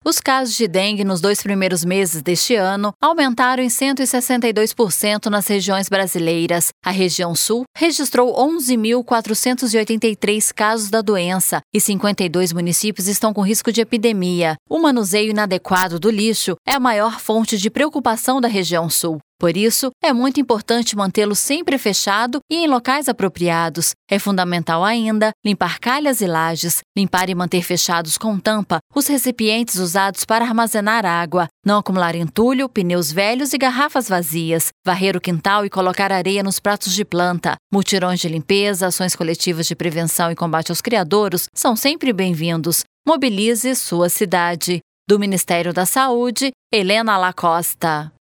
Os casos de dengue nos 2 primeiros meses deste ano aumentaram em 162% nas regiões brasileiras. A região sul registrou 11.483 casos da doença e 52 municípios estão com risco de epidemia. O manuseio inadequado do lixo é a maior fonte de preocupação da região sul. Por isso, é muito importante mantê-lo sempre fechado e em locais apropriados. É fundamental ainda limpar calhas e lajes, limpar e manter fechados com tampa os recipientes usados para armazenar água, não acumular entulho, pneus velhos e garrafas vazias, varrer o quintal e colocar areia nos pratos de planta. Mutirões de limpeza, ações coletivas de prevenção e combate aos criadouros são sempre bem-vindos. Mobilize sua cidade. Do Ministério da Saúde, Helena Lacosta.